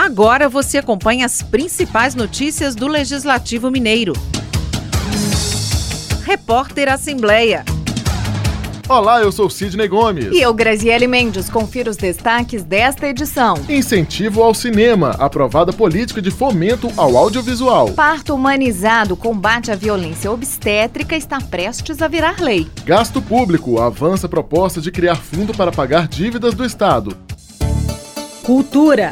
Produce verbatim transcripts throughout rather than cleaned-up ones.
Agora você acompanha as principais notícias do Legislativo Mineiro. Repórter Assembleia. Olá, eu sou Sidney Gomes. E eu, Graziele Mendes. Confira os destaques desta edição. Incentivo ao cinema. Aprovada política de fomento ao audiovisual. Parto humanizado, combate à violência obstétrica está prestes a virar lei. Gasto público. Avança a proposta de criar fundo para pagar dívidas do Estado. Cultura.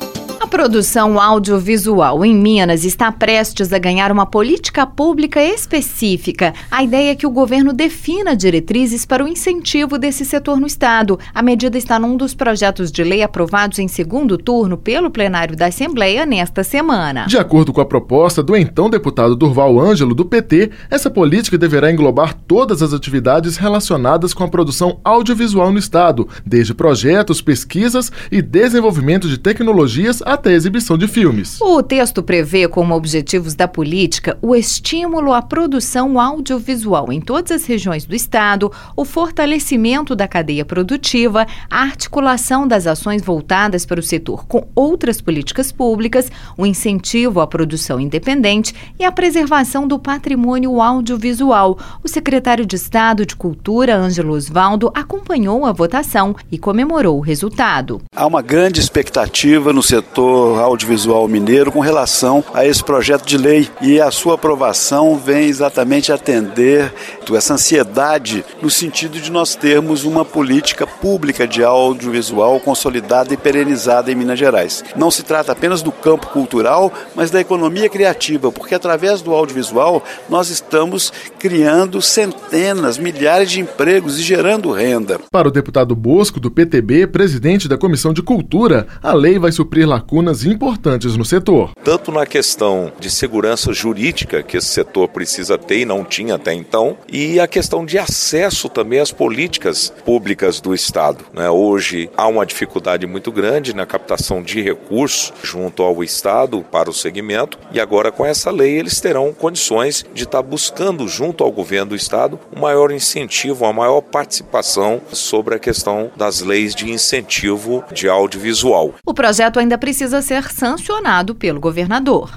A produção audiovisual em Minas está prestes a ganhar uma política pública específica. A ideia é que o governo defina diretrizes para o incentivo desse setor no Estado. A medida está num dos projetos de lei aprovados em segundo turno pelo plenário da Assembleia nesta semana. De acordo com a proposta do então deputado Durval Ângelo, do P T, essa política deverá englobar todas as atividades relacionadas com a produção audiovisual no Estado, desde projetos, pesquisas e desenvolvimento de tecnologias até a exibição de filmes. O texto prevê como objetivos da política o estímulo à produção audiovisual em todas as regiões do Estado, o fortalecimento da cadeia produtiva, a articulação das ações voltadas para o setor com outras políticas públicas, o incentivo à produção independente e a preservação do patrimônio audiovisual. O secretário de Estado de Cultura, Ângelo Osvaldo, acompanhou a votação e comemorou o resultado. Há uma grande expectativa no setor audiovisual mineiro com relação a esse projeto de lei, e a sua aprovação vem exatamente atender essa ansiedade no sentido de nós termos uma política pública de audiovisual consolidada e perenizada em Minas Gerais. Não se trata apenas do campo cultural, mas da economia criativa, porque através do audiovisual nós estamos criando centenas, milhares de empregos e gerando renda. Para o deputado Bosco, do P T B, presidente da Comissão de Cultura, a lei vai suprir lacunas importantes no setor. Tanto na questão de segurança jurídica, que esse setor precisa ter e não tinha até então, e a questão de acesso também às políticas públicas do Estado. Né? Hoje há uma dificuldade muito grande na captação de recursos junto ao Estado para o segmento, e agora com essa lei eles terão condições de estar buscando junto ao governo do Estado um maior incentivo, uma maior participação sobre a questão das leis de incentivo de audiovisual. O projeto ainda precisa ser sancionado pelo governador.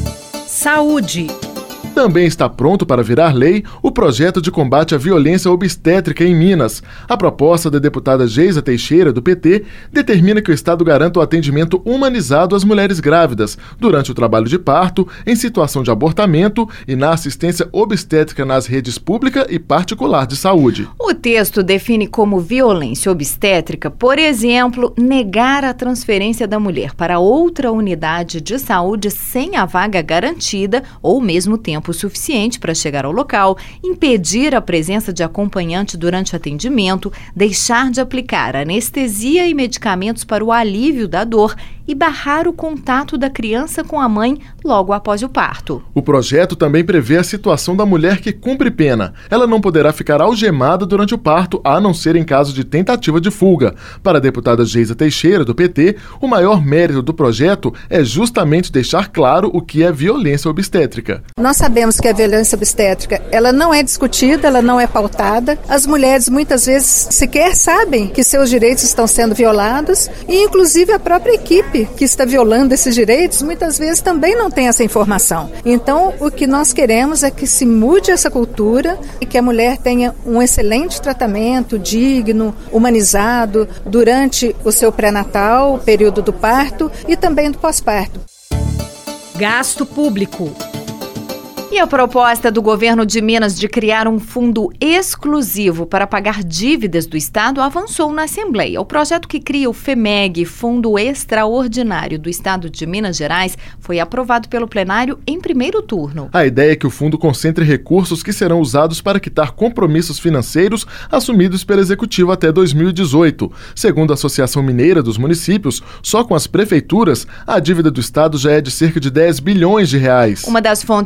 Saúde. Também está pronto para virar lei o projeto de combate à violência obstétrica em Minas. A proposta da deputada Geisa Teixeira, do P T, determina que o Estado garanta o atendimento humanizado às mulheres grávidas durante o trabalho de parto, em situação de abortamento e na assistência obstétrica nas redes pública e particular de saúde. O texto define como violência obstétrica, por exemplo, negar a transferência da mulher para outra unidade de saúde sem a vaga garantida ou mesmo tempo suficiente para chegar ao local, impedir a presença de acompanhante durante o atendimento, deixar de aplicar anestesia e medicamentos para o alívio da dor e barrar o contato da criança com a mãe logo após o parto. O projeto também prevê a situação da mulher que cumpre pena. Ela não poderá ficar algemada durante o parto, a não ser em caso de tentativa de fuga. Para a deputada Geisa Teixeira, do P T, o maior mérito do projeto é justamente deixar claro o que é violência obstétrica. Nós sabemos que a violência obstétrica, ela não é discutida, ela não é pautada. As mulheres muitas vezes sequer sabem que seus direitos estão sendo violados, e inclusive a própria equipe que está violando esses direitos muitas vezes também não tem essa informação. Então, o que nós queremos é que se mude essa cultura e que a mulher tenha um excelente tratamento, digno, humanizado, durante o seu pré-natal, o período do parto e também do pós-parto. Gasto público. E a proposta do governo de Minas de criar um fundo exclusivo para pagar dívidas do Estado avançou na Assembleia. O projeto que cria o FEMEG, Fundo Extraordinário do Estado de Minas Gerais, foi aprovado pelo plenário em primeiro turno. A ideia é que o fundo concentre recursos que serão usados para quitar compromissos financeiros assumidos pelo Executivo até dois mil e dezoito. Segundo a Associação Mineira dos Municípios, só com as prefeituras, a dívida do Estado já é de cerca de dez bilhões de reais. Uma das fontes de dinheiro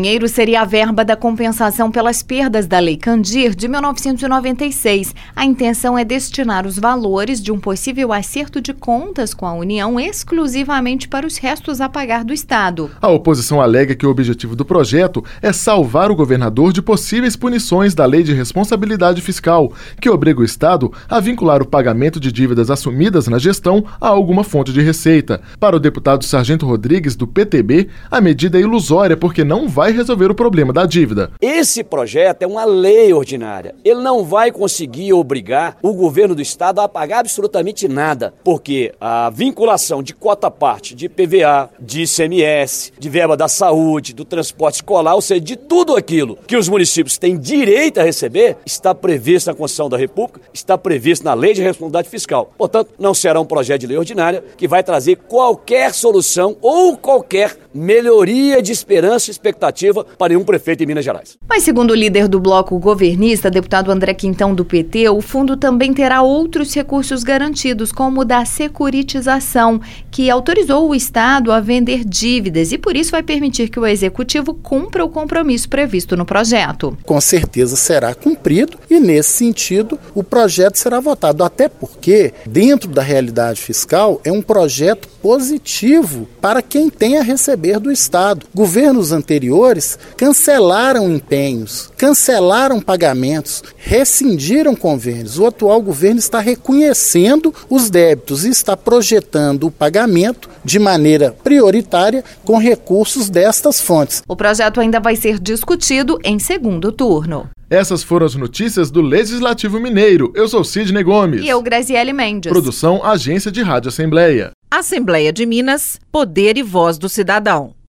dinheiro seria a verba da compensação pelas perdas da Lei Candir de mil novecentos e noventa e seis. A intenção é destinar os valores de um possível acerto de contas com a União exclusivamente para os restos a pagar do Estado. A oposição alega que o objetivo do projeto é salvar o governador de possíveis punições da Lei de Responsabilidade Fiscal, que obriga o Estado a vincular o pagamento de dívidas assumidas na gestão a alguma fonte de receita. Para o deputado Sargento Rodrigues, do P T B, a medida é ilusória porque não vai resolver o problema da dívida. Esse projeto é uma lei ordinária. Ele não vai conseguir obrigar o governo do Estado a pagar absolutamente nada, porque a vinculação de cota-parte, de I P V A, de I C M S, de verba da saúde, do transporte escolar, ou seja, de tudo aquilo que os municípios têm direito a receber, está previsto na Constituição da República, está previsto na Lei de Responsabilidade Fiscal. Portanto, não será um projeto de lei ordinária que vai trazer qualquer solução ou qualquer melhoria de esperança e expectativa para nenhum prefeito em Minas Gerais. Mas segundo o líder do bloco governista, deputado André Quintão, do P T, o fundo também terá outros recursos garantidos, como o da securitização, que autorizou o Estado a vender dívidas e por isso vai permitir que o Executivo cumpra o compromisso previsto no projeto. Com certeza será cumprido e, nesse sentido, o projeto será votado, até porque, dentro da realidade fiscal, é um projeto positivo para quem tem a receber do Estado. Governos anteriores cancelaram empenhos, cancelaram pagamentos, rescindiram convênios. O atual governo está reconhecendo os débitos e está projetando o pagamento de maneira prioritária com recursos destas fontes. O projeto ainda vai ser discutido em segundo turno. Essas foram as notícias do Legislativo Mineiro. Eu sou Sidney Gomes. E eu, Graziele Mendes. Produção, Agência de Rádio Assembleia. Assembleia de Minas, Poder e Voz do Cidadão.